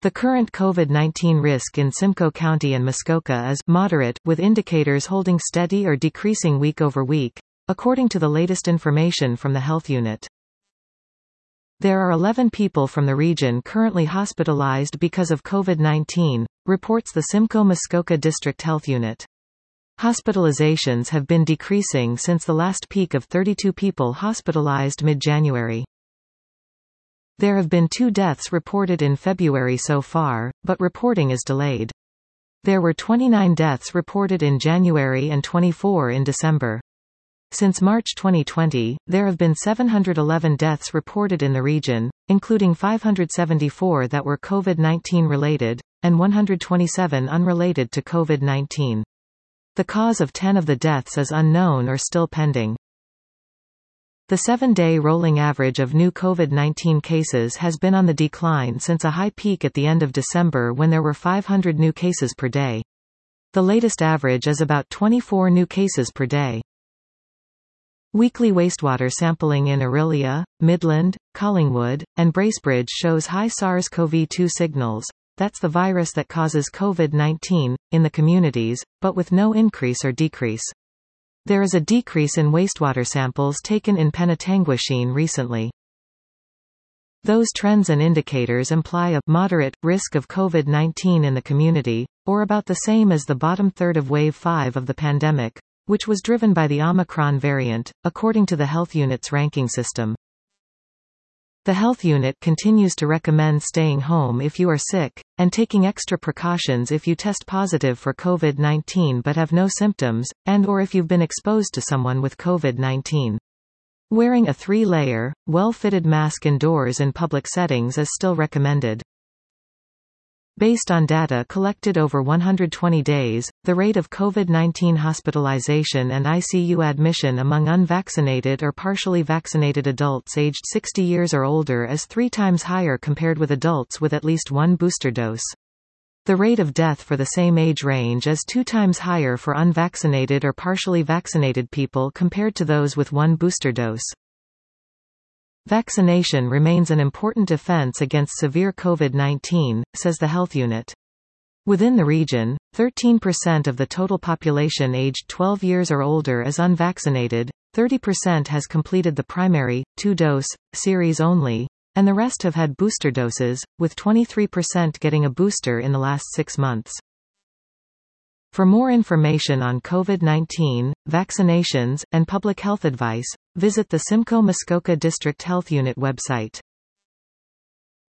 The current COVID-19 risk in Simcoe County and Muskoka is moderate, with indicators holding steady or decreasing week over week, according to the latest information from the health unit. There are 11 people from the region currently hospitalized because of COVID-19, reports the Simcoe-Muskoka District Health Unit. Hospitalizations have been decreasing since the last peak of 32 people hospitalized mid-January. There have been 2 deaths reported in February so far, but reporting is delayed. There were 29 deaths reported in January and 24 in December. Since March 2020, there have been 711 deaths reported in the region, including 574 that were COVID-19 related, and 127 unrelated to COVID-19. The cause of 10 of the deaths is unknown or still pending. The 7-day rolling average of new COVID-19 cases has been on the decline since a high peak at the end of December when there were 500 new cases per day. The latest average is about 24 new cases per day. Weekly wastewater sampling in Orillia, Midland, Collingwood, and Bracebridge shows high SARS-CoV-2 signals, that's the virus that causes COVID-19, in the communities, but with no increase or decrease. There is a decrease in wastewater samples taken in Penetanguishene recently. Those trends and indicators imply a moderate risk of COVID-19 in the community, or about the same as the bottom third of Wave 5 of the pandemic, which was driven by the Omicron variant, according to the health unit's ranking system. The health unit continues to recommend staying home if you are sick, and taking extra precautions if you test positive for COVID-19 but have no symptoms, and/or if you've been exposed to someone with COVID-19. Wearing a 3-layer, well-fitted mask indoors in public settings is still recommended. Based on data collected over 120 days, the rate of COVID-19 hospitalization and ICU admission among unvaccinated or partially vaccinated adults aged 60 years or older is 3 times higher compared with adults with at least 1 booster dose. The rate of death for the same age range is 2 times higher for unvaccinated or partially vaccinated people compared to those with 1 booster dose. Vaccination remains an important defense against severe COVID-19, says the health unit. Within the region, 13% of the total population aged 12 years or older is unvaccinated, 30% has completed the primary, 2-dose, series only, and the rest have had booster doses, with 23% getting a booster in the last 6 months. For more information on COVID-19, vaccinations, and public health advice, visit the Simcoe-Muskoka District Health Unit website.